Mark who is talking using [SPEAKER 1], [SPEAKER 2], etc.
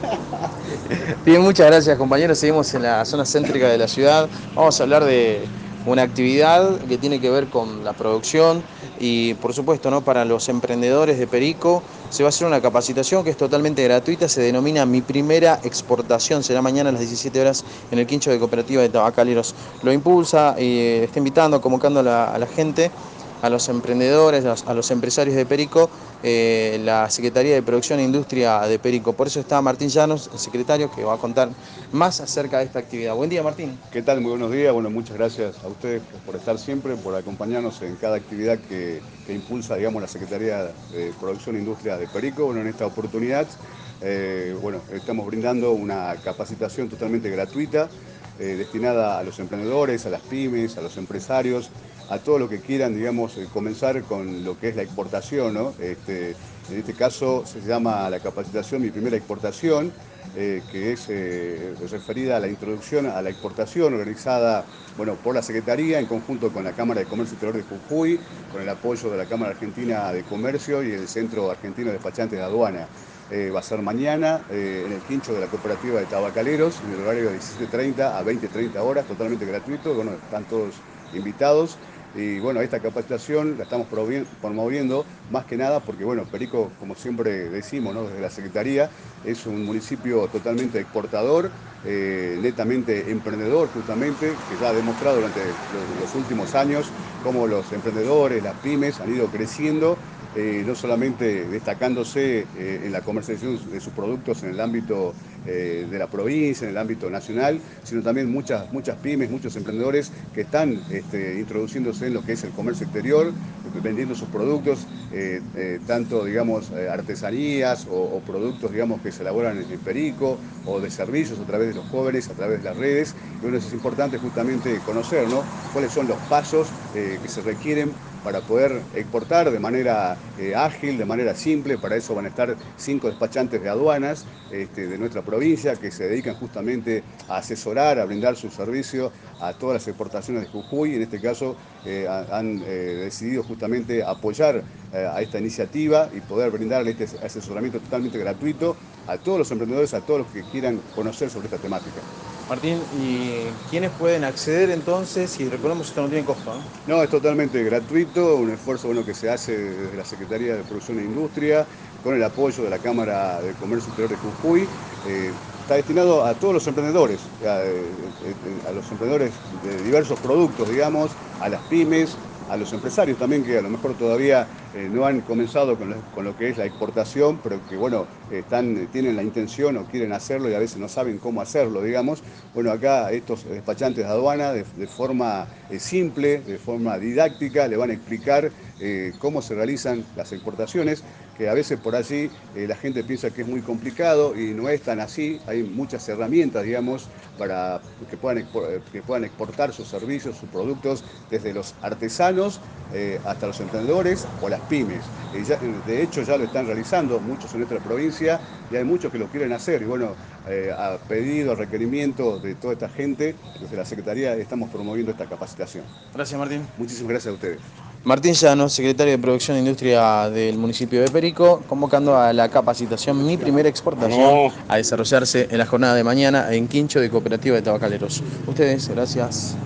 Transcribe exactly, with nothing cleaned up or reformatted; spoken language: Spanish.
[SPEAKER 1] Bien, muchas gracias compañeros. Seguimos en la zona céntrica de la ciudad. Vamos a hablar de una actividad que tiene que ver con la producción y por supuesto, ¿no?, para los emprendedores de Perico se va a hacer una capacitación que es totalmente gratuita, se denomina Mi Primera Exportación, será mañana a las diecisiete horas en el quincho de Cooperativa de Tabacaleros. Lo impulsa y está invitando, convocando a la, a la gente, a los emprendedores, a los, a los empresarios de Perico, eh, la Secretaría de Producción e Industria de Perico. Por eso está Martín Llanos, el secretario, que va a contar más acerca de esta actividad. Buen día, Martín.
[SPEAKER 2] ¿Qué tal? Muy buenos días. Bueno, muchas gracias a ustedes por estar siempre, por acompañarnos en cada actividad que, que impulsa, digamos, la Secretaría de Producción e Industria de Perico. Bueno, en esta oportunidad, eh, bueno, estamos brindando una capacitación totalmente gratuita, eh, destinada a los emprendedores, a las pymes, a los empresarios, a todo lo que quieran, digamos, eh, comenzar con lo que es la exportación, ¿no? Este, en este caso se llama la capacitación Mi Primera Exportación, eh, que es eh, referida a la introducción a la exportación organizada, bueno, por la Secretaría en conjunto con la Cámara de Comercio Exterior de Jujuy, con el apoyo de la Cámara Argentina de Comercio y el Centro Argentino de Despachantes de Aduana. Eh, va a ser mañana eh, en el quincho de la Cooperativa de Tabacaleros, en el horario de diecisiete treinta a veinte treinta horas, totalmente gratuito. Bueno, están todos invitados. Y bueno, esta capacitación la estamos promoviendo más que nada porque, bueno, Perico, como siempre decimos, ¿no?, desde la Secretaría, es un municipio totalmente exportador, eh, netamente emprendedor justamente, que ya ha demostrado durante los, los últimos años cómo los emprendedores, las pymes han ido creciendo, eh, no solamente destacándose eh, en la comercialización de sus productos en el ámbito eh, de la provincia, en el ámbito nacional, sino también muchas, muchas pymes, muchos emprendedores que están este, introduciéndose en lo que es el comercio exterior, vendiendo sus productos, eh, eh, tanto, digamos, eh, artesanías o, o productos, digamos, que se elaboran en, en Perico, o de servicios a través de los jóvenes, a través de las redes. Y bueno, eso es importante justamente conocer, ¿no?, cuáles son los pasos eh, que se requieren para poder exportar de manera eh, ágil, de manera simple. Para eso van a estar cinco despachantes de aduanas este, de nuestra provincia, que se dedican justamente a asesorar, a brindar su servicio a todas las exportaciones de Jujuy. En este caso eh, han eh, decidido justamente apoyar eh, a esta iniciativa y poder brindarle este asesoramiento totalmente gratuito a todos los emprendedores, a todos los que quieran conocer sobre esta temática.
[SPEAKER 1] Martín, ¿y quiénes pueden acceder entonces? Y recordemos que esto no tiene costo, ¿no?
[SPEAKER 2] No, es totalmente gratuito, un esfuerzo bueno que se hace desde la Secretaría de Producción e Industria, con el apoyo de la Cámara de Comercio Exterior de Jujuy. Eh, está destinado a todos los emprendedores, a, eh, a los emprendedores de diversos productos, digamos, a las pymes, a los empresarios también, que a lo mejor todavía eh, no han comenzado con lo, con lo que es la exportación, pero que, bueno, están, tienen la intención o quieren hacerlo y a veces no saben cómo hacerlo, digamos. Bueno, acá estos despachantes de aduana, de, de forma eh, simple, de forma didáctica, le van a explicar eh, cómo se realizan las exportaciones, que a veces por allí eh, la gente piensa que es muy complicado y no es tan así. Hay muchas herramientas, digamos, para que puedan, que puedan exportar sus servicios, sus productos, desde los artesanos eh, hasta los emprendedores o las pymes. Eh, ya, de hecho, ya lo están realizando muchos en nuestra provincia y hay muchos que lo quieren hacer. Y bueno, eh, a pedido, a requerimiento de toda esta gente, desde la Secretaría estamos promoviendo esta capacitación.
[SPEAKER 1] Gracias, Martín.
[SPEAKER 2] Muchísimas gracias a ustedes.
[SPEAKER 1] Martín Llanos, secretario de Producción e Industria del municipio de Perico, convocando a la capacitación Mi Primera Exportación a desarrollarse en la jornada de mañana en Quincho de Cooperativa de Tabacaleros. Ustedes, gracias.